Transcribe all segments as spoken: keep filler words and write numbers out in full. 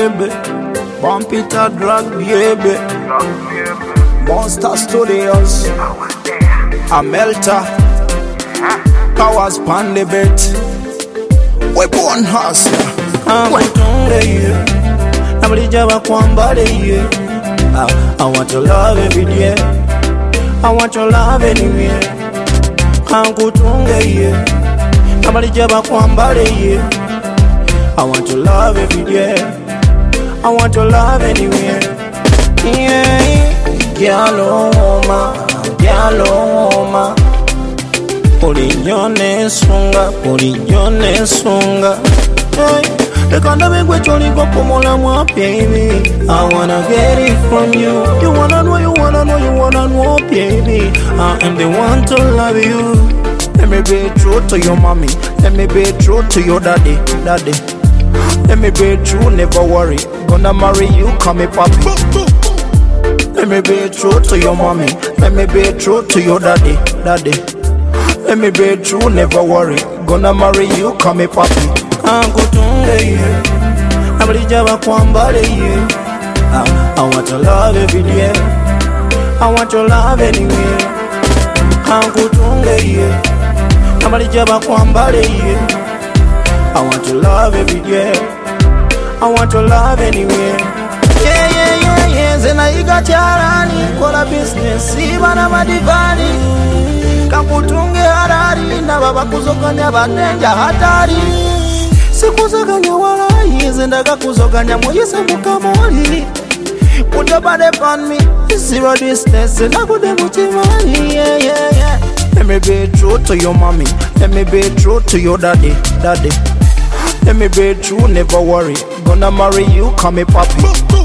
baby. Bump it a drag, baby. Monster Studios. A melter. Powers pan the bit. We born hustler. Kangutunge ye. Nabulijaba kwambale ye. I want your love every day. I want your love anywhere. Kangutunge ye. Nabulijaba kwambale ye. I want your love every day. I want your love anywhere. Yeah, gyalo oma, gyalo oma. Polinyone sunga, polinyone sunga. Hey, the kind of way choli go pomola mwa, baby. I wanna get it from you. You wanna know, you wanna know, you wanna know, baby. I am the one to love you. Let me be true to your mommy. Let me be true to your daddy, daddy. Let me be true, never worry. Gonna marry you, call me papi. Let me be true to your mommy. Let me be true to your daddy, daddy. Let me be true, never worry. Gonna marry you, call me papi. Kangutunge ye, nabulijaba kwambale ye. I want your love every day. I want your love anywhere. Kangutunge ye, nabulijaba kwambale ye. I want your love every day. I want your love anywhere. Yeah, yeah, yeah, yeah. Zena iga charani, kola business, iba na madivani. Kangutunge harari, na baba kuzokanya banenja hatari. Sikuzokanya wala, yezendaga kuzokanya moyese mukamoli. Put your body on me, zero distance, na kude muchimani. Yeah, yeah, yeah. Let me be true to your mommy. Let me be true to your daddy, daddy. Let me be true, never worry. Gonna marry you, call me papi.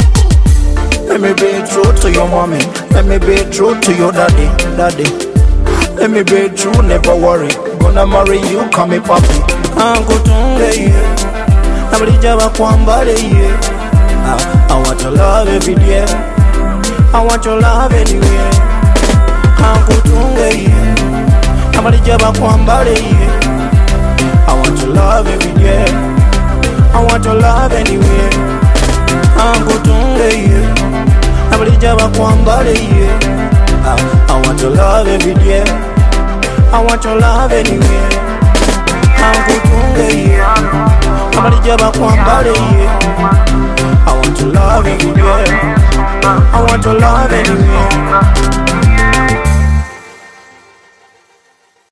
Let me be true to your mommy. Let me be true to your daddy, daddy. Let me be true, never worry. Gonna marry you, call me papi. Kangutunge ye, nabulijaba kwambale ye. I want your love every day. I want your love anywhere. Kangutunge ye, nabulijaba kwambale ye. I want your love every day. I want your love anywhere. Kangutunge ye, nabulijaba kwambale ye. I want your love every day. I want your love anywhere. Kangutunge ye, nabulijaba kwambale ye. I want your love every day. I want your love anywhere.